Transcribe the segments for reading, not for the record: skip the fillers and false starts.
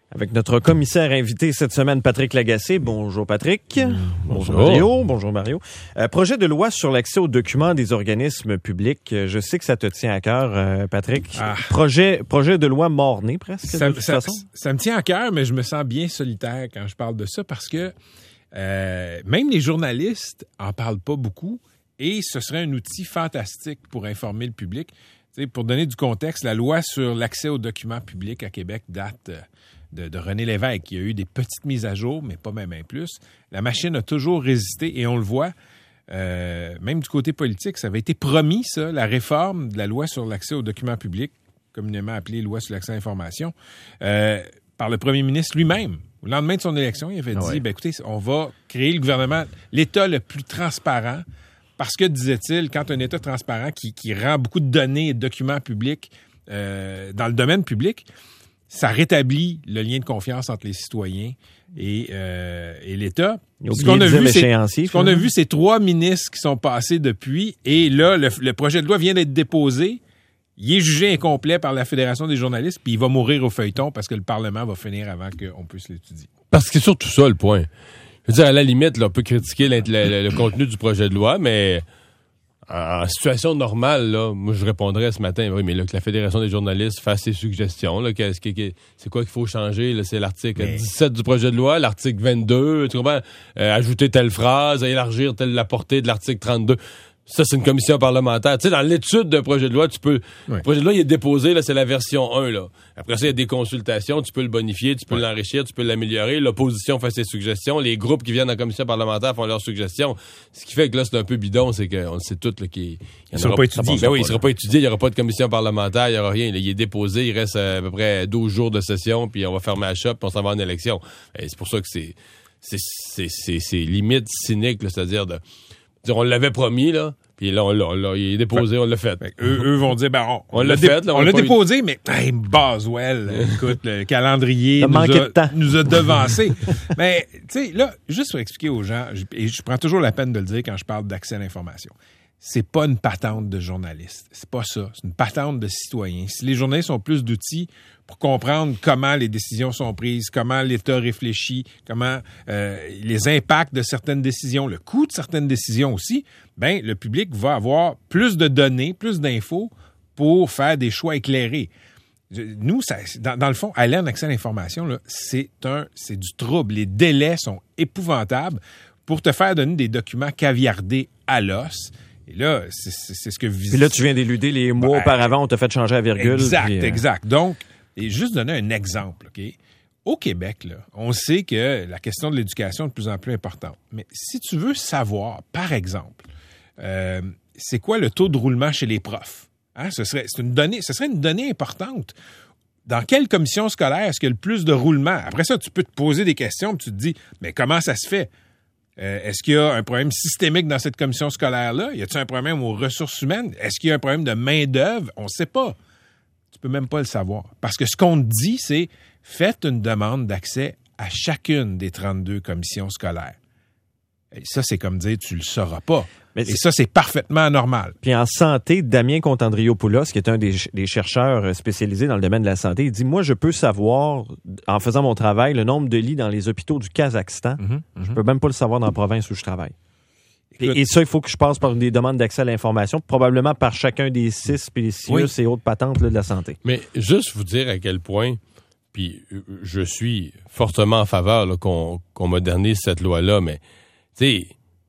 Avec notre commissaire invité cette semaine, Patrick Lagacé. Bonjour Patrick. Bonjour Mario. Bonjour Mario. Projet de loi sur l'accès aux documents des organismes publics. Je sais que ça te tient à cœur, Patrick. Projet de loi mort-né presque. Ça me tient à cœur, mais je me sens bien solitaire quand je parle de ça parce que même les journalistes en parlent pas beaucoup et ce serait un outil fantastique pour informer le public. T'sais, pour donner du contexte, la loi sur l'accès aux documents publics à Québec date de René Lévesque. Il y a eu des petites mises à jour, mais pas même plus. La machine a toujours résisté et on le voit, même du côté politique, ça avait été promis, ça, la réforme de la loi sur l'accès aux documents publics, communément appelée loi sur l'accès à l'information, par le premier ministre lui-même. Au lendemain de son élection, il avait dit, écoutez, on va créer le gouvernement, l'État le plus transparent, parce que, disait-il, quand un État transparent qui rend beaucoup de données et de documents publics dans le domaine public, ça rétablit le lien de confiance entre les citoyens et l'État. Ce qu'on a vu, c'est 3 ministres qui sont passés depuis. Et là, le projet de loi vient d'être déposé. Il est jugé incomplet par la Fédération des journalistes, puis il va mourir au feuilleton parce que le Parlement va finir avant qu'on puisse l'étudier. Parce que c'est surtout ça, le point. Je veux dire, à la limite, là, on peut critiquer le contenu du projet de loi, mais en situation normale, là, moi, je répondrais ce matin, oui, mais là, que la Fédération des journalistes fasse ses suggestions. Là, c'est quoi qu'il faut changer? Là, c'est l'article 17 du projet de loi, l'article 22, tu comprends? Ajouter telle phrase, élargir la portée de l'article 32. Ça, c'est une commission parlementaire. Tu sais, dans l'étude d'un projet de loi, le projet de loi, il est déposé, là, c'est la version 1, là. Après ça, il y a des consultations, tu peux le bonifier, tu peux l'enrichir, tu peux l'améliorer. L'opposition fait ses suggestions. Les groupes qui viennent en commission parlementaire font leurs suggestions. Ce qui fait que là, c'est un peu bidon, c'est qu'on le sait tout, là, qu'il ne sera pas étudié. Ben oui, il sera pas étudié, il n'y aura pas de commission parlementaire, il n'y aura rien. Là, il est déposé, il reste à peu près 12 jours de session, puis on va fermer la shop, puis on s'en va en élection. Et c'est pour ça que c'est limite cynique, là, c'est-à-dire on l'avait promis, là. Puis là, il est déposé, on l'a fait. Eux vont dire, on l'a fait. On l'a déposé, mais Boswell, écoute, le calendrier nous a devancé. Mais, tu sais, là, juste pour expliquer aux gens, et je prends toujours la peine de le dire quand je parle d'accès à l'information, c'est pas une patente de journaliste. C'est pas ça. C'est une patente de citoyen. Si les journalistes ont plus d'outils pour comprendre comment les décisions sont prises, comment l'État réfléchit, comment les impacts de certaines décisions, le coût de certaines décisions aussi, ben le public va avoir plus de données, plus d'infos pour faire des choix éclairés. Nous, dans le fond, aller en accès à l'information, là, c'est du trouble. Les délais sont épouvantables pour te faire donner des documents caviardés à l'os. Et là, c'est ce que... Puis là, tu viens d'éluder les mois auparavant, on t'a fait changer la virgule. Exact. Donc, et juste donner un exemple, OK? Au Québec, là, on sait que la question de l'éducation est de plus en plus importante. Mais si tu veux savoir, par exemple, c'est quoi le taux de roulement chez les profs? Hein? Ce serait une donnée importante. Dans quelle commission scolaire est-ce qu'il y a le plus de roulement? Après ça, tu peux te poser des questions, puis tu te dis, mais comment ça se fait? Est-ce qu'il y a un problème systémique dans cette commission scolaire-là? Y a-t-il un problème aux ressources humaines? Est-ce qu'il y a un problème de main-d'œuvre? On ne sait pas. Tu peux même pas le savoir. Parce que ce qu'on te dit, c'est faites une demande d'accès à chacune des 32 commissions scolaires. Et ça, c'est comme dire tu le sauras pas. Et ça, c'est parfaitement anormal. Puis en santé, Damien Contandriopoulos, qui est un des chercheurs spécialisés dans le domaine de la santé, il dit, moi, je peux savoir, en faisant mon travail, le nombre de lits dans les hôpitaux du Kazakhstan. Je peux même pas le savoir dans la province où je travaille. Et ça, il faut que je passe par des demandes d'accès à l'information, probablement par chacun des CIS puis les CIUS et autres patentes là, de la santé. Mais juste vous dire à quel point, puis je suis fortement en faveur là, qu'on modernise cette loi-là, mais tu sais,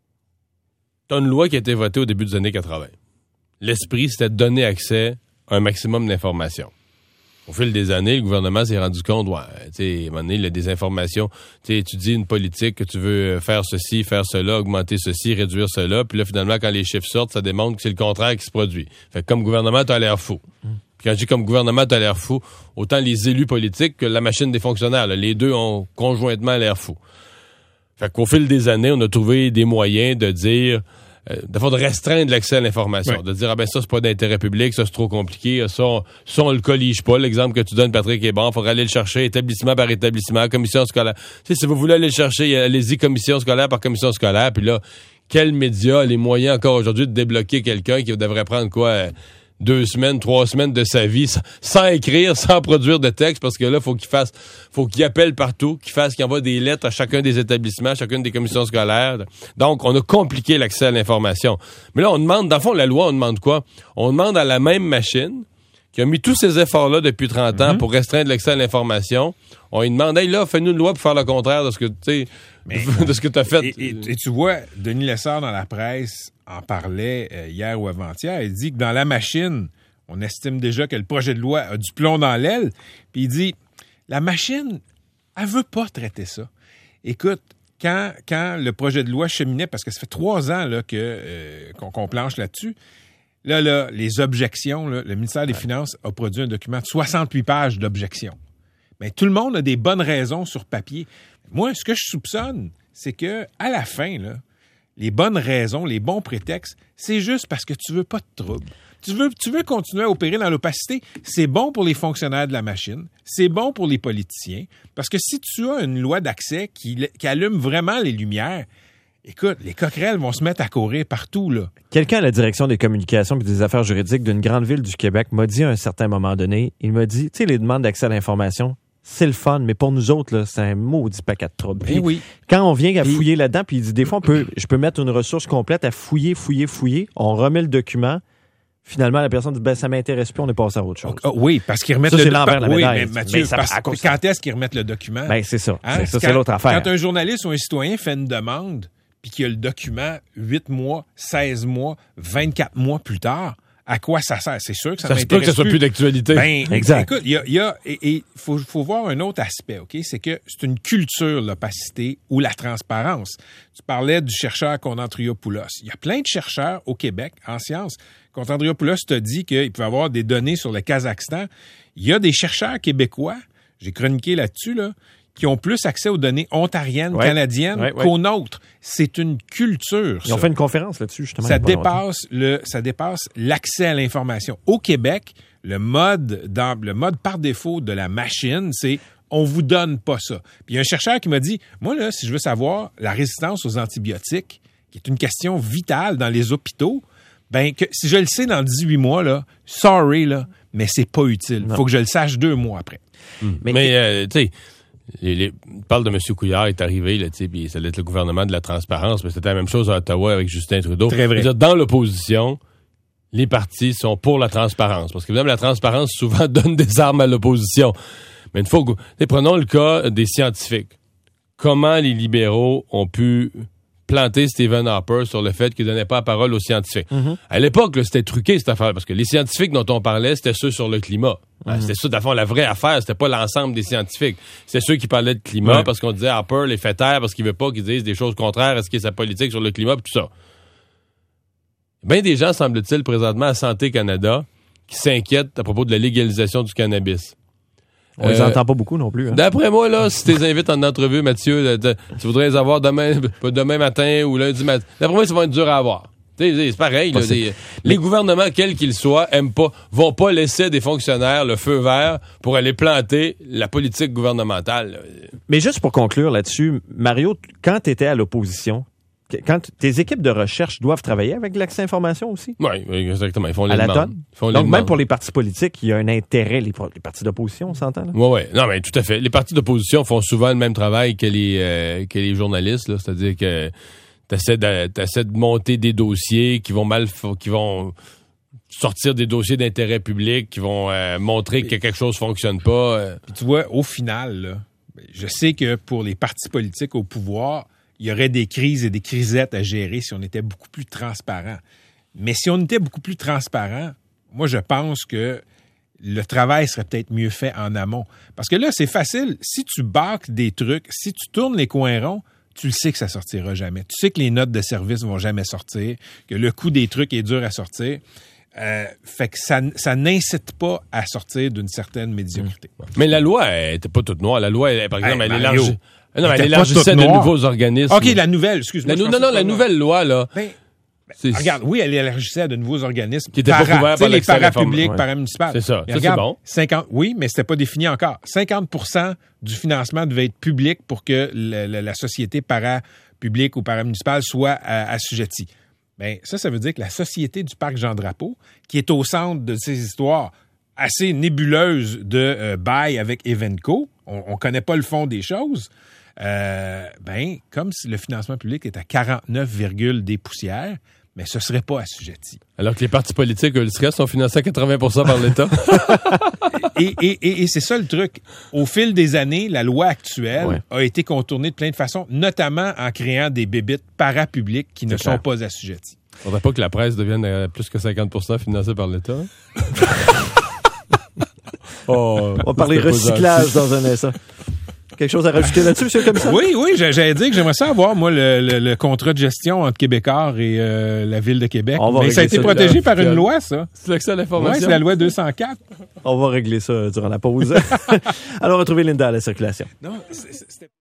t'as une loi qui a été votée au début des années 80. L'esprit, c'était de donner accès à un maximum d'informations. Au fil des années, le gouvernement s'est rendu compte, à un moment donné, il y a des informations. Tu dis une politique que tu veux faire ceci, faire cela, augmenter ceci, réduire cela. Puis là, finalement, quand les chiffres sortent, ça démontre que c'est le contraire qui se produit. Fait que comme gouvernement, t'as l'air fou. Puis quand je dis comme gouvernement, t'as l'air fou, autant les élus politiques que la machine des fonctionnaires. Là, les deux ont conjointement l'air fou. Fait qu'au fil des années, on a trouvé des moyens de dire... de restreindre l'accès à l'information. Oui. De dire, ça, c'est pas d'intérêt public, ça, c'est trop compliqué, ça, on le collige pas. L'exemple que tu donnes, Patrick, est bon. Il faudrait aller le chercher établissement par établissement, commission scolaire. Tu sais, si vous voulez aller le chercher, allez-y commission scolaire par commission scolaire. Puis là, quels médias a les moyens encore aujourd'hui de débloquer quelqu'un qui devrait prendre quoi? 2 semaines, 3 semaines de sa vie sans écrire, sans produire de texte, parce que là, faut qu'il appelle partout, qu'il envoie des lettres à chacun des établissements, à chacune des commissions scolaires. Donc, on a compliqué l'accès à l'information. Mais là, on demande, dans le fond, la loi, on demande quoi? On demande à la même machine qui a mis tous ces efforts-là depuis 30 ans pour restreindre l'accès à l'information. On lui demande, hey, là, fais-nous une loi pour faire le contraire de ce que de ce que tu as fait. Et tu vois, Denis Lessard, dans la presse, en parlait hier ou avant-hier. Il dit que dans la machine, on estime déjà que le projet de loi a du plomb dans l'aile. Puis il dit, la machine, elle veut pas traiter ça. Écoute, quand le projet de loi cheminait, parce que ça fait 3 ans là, qu'on planche là-dessus, Là, les objections, là, le ministère des Finances a produit un document de 68 pages d'objections. Mais tout le monde a des bonnes raisons sur papier. Moi, ce que je soupçonne, c'est que à la fin, là, les bonnes raisons, les bons prétextes, c'est juste parce que tu veux pas de trouble. Tu veux continuer à opérer dans l'opacité. C'est bon pour les fonctionnaires de la machine. C'est bon pour les politiciens. Parce que si tu as une loi d'accès qui allume vraiment les lumières, écoute, les coquerelles vont se mettre à courir partout, là. Quelqu'un à la direction des communications et des affaires juridiques d'une grande ville du Québec m'a dit à un certain moment donné, il m'a dit, tu sais, les demandes d'accès à l'information, c'est le fun, mais pour nous autres, là, c'est un maudit paquet de troubles. Puis, oui. Quand on vient à fouiller là-dedans, puis il dit, des fois, je peux mettre une ressource complète à fouiller, on remet le document. Finalement, la personne dit, ben, ça m'intéresse plus, on est passé à autre chose. Oui, parce qu'ils remettent ça, c'est l'envers de la médaille. Oui, mais Mathieu, quand est-ce qu'ils remettent le document? Ben, c'est ça. Hein? C'est l'autre affaire. Quand un journaliste ou un citoyen fait une demande, puis qu'il y a le document 8 mois, 16 mois, 24 mois plus tard, à quoi ça sert? C'est sûr que ça m'intéresse se peut que ça soit plus d'actualité. Ben, exact. Écoute, il faut voir un autre aspect, OK? C'est que c'est une culture, l'opacité ou la transparence. Tu parlais du chercheur Kondantriopoulos. Il y a plein de chercheurs au Québec en sciences. Kondantriopoulos t'a dit qu'il pouvait avoir des données sur le Kazakhstan. Il y a des chercheurs québécois, j'ai chroniqué là-dessus, là, qui ont plus accès aux données ontariennes, canadiennes qu'aux nôtres. C'est une culture, ça. Ils ont fait une conférence là-dessus, justement. Ça dépasse l'accès à l'information. Au Québec, le mode par défaut de la machine, c'est on vous donne pas ça. Puis il y a un chercheur qui m'a dit, moi, là, si je veux savoir la résistance aux antibiotiques, qui est une question vitale dans les hôpitaux, ben que si je le sais dans 18 mois, là, sorry, là, mais c'est pas utile. Il faut que je le sache 2 mois après. Mais tu sais, il parle de M. Couillard, il est arrivé, là, puis ça allait être le gouvernement de la transparence, mais c'était la même chose à Ottawa avec Justin Trudeau. Très vrai. Dans l'opposition, les partis sont pour la transparence, parce que même la transparence souvent donne des armes à l'opposition. Mais une fois, prenons le cas des scientifiques. Comment les libéraux ont pu planter Stephen Harper sur le fait qu'il donnait pas la parole aux scientifiques. Mm-hmm. À l'époque, là, c'était truqué cette affaire, parce que les scientifiques dont on parlait, c'était ceux sur le climat. C'était ça, d'abord, la vraie affaire, c'était pas l'ensemble des scientifiques. C'était ceux qui parlaient de climat, parce qu'on disait Harper les fait taire parce qu'il veut pas qu'ils disent des choses contraires à ce qui est sa politique sur le climat, pis tout ça. Bien des gens, semble-t-il, présentement à Santé Canada, qui s'inquiètent à propos de la légalisation du cannabis. On les entend pas beaucoup non plus. Hein? D'après moi, là, si tu les invites en entrevue, Mathieu, tu voudrais les avoir demain matin ou lundi matin. D'après moi, ça va être dur à avoir. C'est pareil. Là, les gouvernements, quels qu'ils soient, vont pas laisser des fonctionnaires le feu vert pour aller planter la politique gouvernementale. Là. Mais juste pour conclure là-dessus, Mario, quand tu étais à l'opposition, quand tes équipes de recherche doivent travailler avec l'accès à l'information aussi? Oui, exactement. Ils font les à la demandes. tonne? Donc, même pour les partis politiques, il y a un intérêt, les partis d'opposition, on s'entend? Oui. Non, mais tout à fait. Les partis d'opposition font souvent le même travail que les journalistes, là. C'est-à-dire que t'essaies de monter des dossiers qui vont sortir des dossiers d'intérêt public, qui vont montrer que quelque chose fonctionne pas. Puis tu vois, au final, là, je sais que pour les partis politiques au pouvoir, il y aurait des crises et des crisettes à gérer si on était beaucoup plus transparent. Mais si on était beaucoup plus transparent, moi, je pense que le travail serait peut-être mieux fait en amont. Parce que là, c'est facile. Si tu bâcles des trucs, si tu tournes les coins ronds, tu le sais que ça sortira jamais. Tu sais que les notes de service vont jamais sortir, que le coût des trucs est dur à sortir. Fait que ça n'incite pas à sortir d'une certaine médiocrité. Mais la loi, elle était pas toute noire. La loi, par exemple, elle élargit. Non, elle élargissait de nouveaux organismes. OK, la nouvelle, excuse-moi. La nouvelle loi, là. Regarde, oui, elle élargissait à de nouveaux organismes. Qui n'étaient pas couverts par l'accès à l'information. Parapublics, paramunicipales. C'est ça. Regarde, c'est bon. Oui, mais c'était pas défini encore. 50% du financement devait être public pour que la société parapublique ou paramunicipale soit assujettie. bien, ça veut dire que la Société du Parc Jean-Drapeau, qui est au centre de ces histoires assez nébuleuses de bail avec Evenco, on connaît pas le fond des choses, comme si le financement public est à 49, des poussières, mais ce serait pas assujetti. Alors que les partis politiques, eux, le stress, sont financés à 80% par l'État. et c'est ça le truc. Au fil des années, la loi actuelle a été contournée de plein de façons, notamment en créant des bébites parapubliques qui ne sont pas assujettis. Faudrait pas que la presse devienne à plus que 50% financée par l'État. On va parler recyclage dans un instant. Quelque chose à rajouter là-dessus, monsieur, comme ça? Oui, j'allais dire que j'aimerais ça avoir, moi, le contrat de gestion entre Québécois et la Ville de Québec. Mais ça a été protégé par une loi, ça. C'est ça l'information? Oui, c'est la loi 204. On va régler ça durant la pause. Alors, retrouvez Linda à la circulation. Non, c'était...